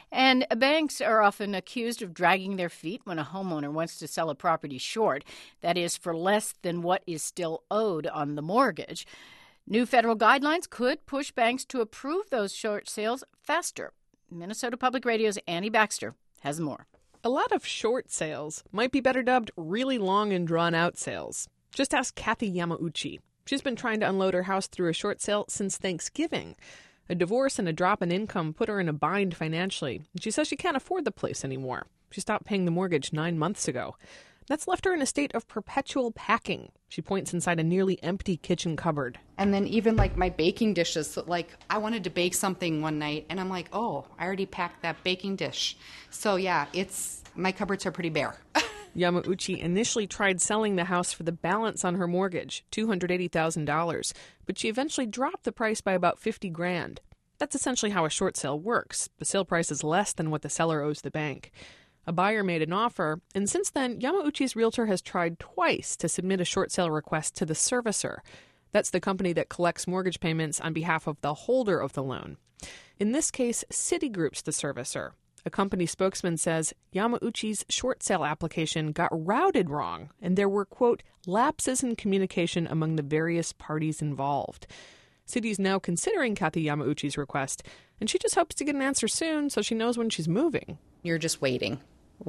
And banks are often accused of dragging their feet when a homeowner wants to sell a property short, that is, for less than what is still owed on the mortgage. New federal guidelines could push banks to approve those short sales faster. Minnesota Public Radio's Annie Baxter has more. A lot of short sales might be better dubbed really long and drawn-out sales. Just ask Kathy Yamauchi. She's been trying to unload her house through a short sale since Thanksgiving. A divorce and a drop in income put her in a bind financially, and she says she can't afford the place anymore. She stopped paying the mortgage 9 months ago. That's left her in a state of perpetual packing. She points inside a nearly empty kitchen cupboard. And then even my baking dishes, I wanted to bake something one night and I'm like, oh, I already packed that baking dish. So yeah, my cupboards are pretty bare. Yamauchi initially tried selling the house for the balance on her mortgage, $280,000, but she eventually dropped the price by about $50,000. That's essentially how a short sale works. The sale price is less than what the seller owes the bank. A buyer made an offer, and since then, Yamauchi's realtor has tried twice to submit a short sale request to the servicer. That's the company that collects mortgage payments on behalf of the holder of the loan. In this case, Citigroup's the servicer. A company spokesman says Yamauchi's short sale application got routed wrong, and there were, quote, lapses in communication among the various parties involved. Citi's now considering Kathy Yamauchi's request, and she just hopes to get an answer soon so she knows when she's moving. You're just waiting.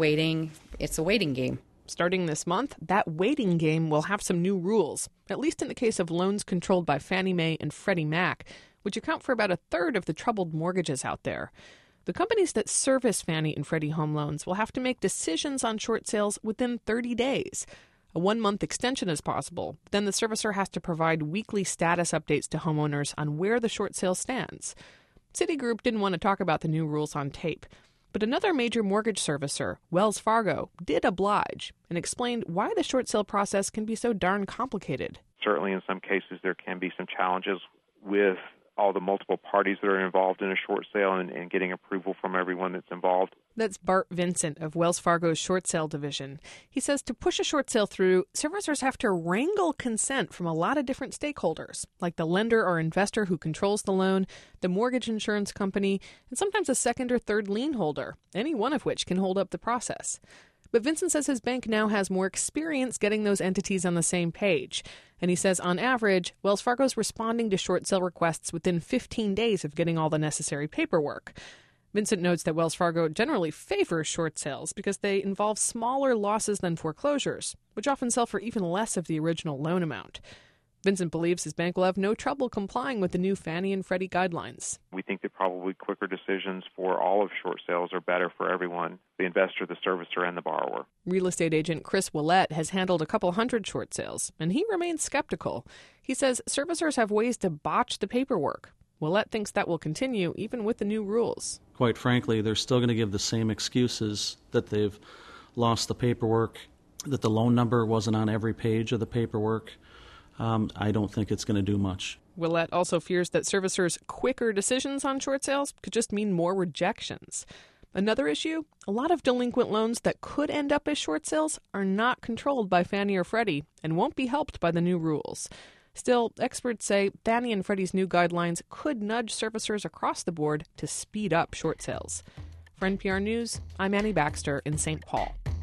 It's a waiting game. Starting this month, that waiting game will have some new rules, at least in the case of loans controlled by Fannie Mae and Freddie Mac, which account for about a third of the troubled mortgages out there. The companies that service Fannie and Freddie home loans will have to make decisions on short sales within 30 days. A 1-month extension is possible. Then the servicer has to provide weekly status updates to homeowners on where the short sale stands. Citigroup didn't want to talk about the new rules on tape. But another major mortgage servicer, Wells Fargo, did oblige and explained why the short sale process can be so darn complicated. Certainly in some cases there can be some challenges with all the multiple parties that are involved in a short sale and getting approval from everyone that's involved. That's Bart Vincent of Wells Fargo's short sale division. He says to push a short sale through, servicers have to wrangle consent from a lot of different stakeholders, like the lender or investor who controls the loan, the mortgage insurance company, and sometimes a second or third lien holder, any one of which can hold up the process. But Vincent says his bank now has more experience getting those entities on the same page. And he says, on average, Wells Fargo's responding to short sale requests within 15 days of getting all the necessary paperwork. Vincent notes that Wells Fargo generally favors short sales because they involve smaller losses than foreclosures, which often sell for even less of the original loan amount. Vincent believes his bank will have no trouble complying with the new Fannie and Freddie guidelines. We think that probably quicker decisions for all of short sales are better for everyone, the investor, the servicer, and the borrower. Real estate agent Chris Willett has handled a couple hundred short sales, and he remains skeptical. He says servicers have ways to botch the paperwork. Willett thinks that will continue even with the new rules. Quite frankly, they're still going to give the same excuses that they've lost the paperwork, that the loan number wasn't on every page of the paperwork. I don't think it's going to do much. Willett also fears that servicers' quicker decisions on short sales could just mean more rejections. Another issue, a lot of delinquent loans that could end up as short sales are not controlled by Fannie or Freddie and won't be helped by the new rules. Still, experts say Fannie and Freddie's new guidelines could nudge servicers across the board to speed up short sales. For NPR News, I'm Annie Baxter in St. Paul.